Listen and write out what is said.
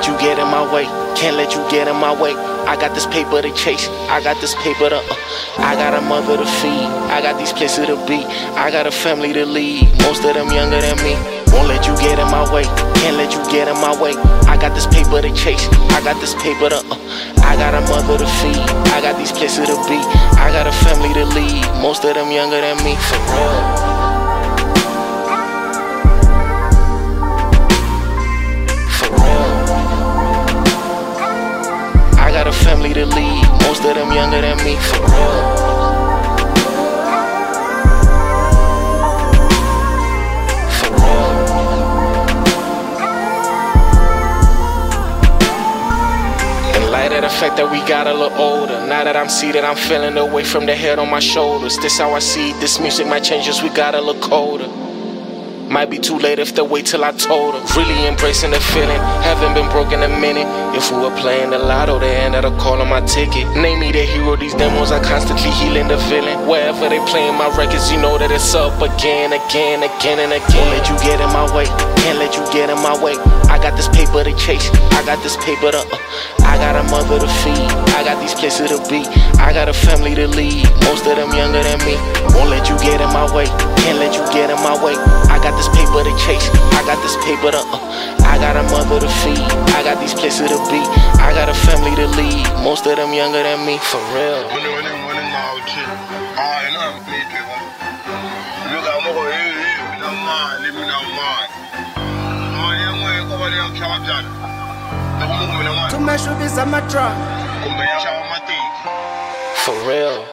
let you get in my way, can't let you get in my way. I got this paper to chase, I got this paper to I got a mother to feed, I got these places to be, I got a family to lead, most of them younger than me. Won't let you get in my way, can't let you get in my way. I got this paper to chase, I got this paper to I got a mother to feed, I got these places to be, I got a family to lead, most of them younger than me. For real. I got a family to lead, most of them younger than me, for real. For real. In light of the fact that we got a little older, now that I'm seated, I'm feeling the weight from the head on my shoulders. This how I see it, this music might change us, we got a little colder. Might be too late if they wait till I told her. Really embracing the feeling, haven't been broke in a minute. If we were playing the lotto, they end up calling my ticket. Name me the hero, these demos are constantly healing the villain. Wherever they playing my records, you know that it's up again, again, again, and again. Won't let you get in my way, can't let you get in my way. I got this paper to chase, I got this paper to I got a mother to feed, I got these places to be, I got a family to lead, most of them younger than me. Won't let you get in my way, can't let you get in my way. I got this paper to chase, I got this paper to I got a mother to feed, I got these places to be, I got a family to lead, most of them younger than me, for real. For real.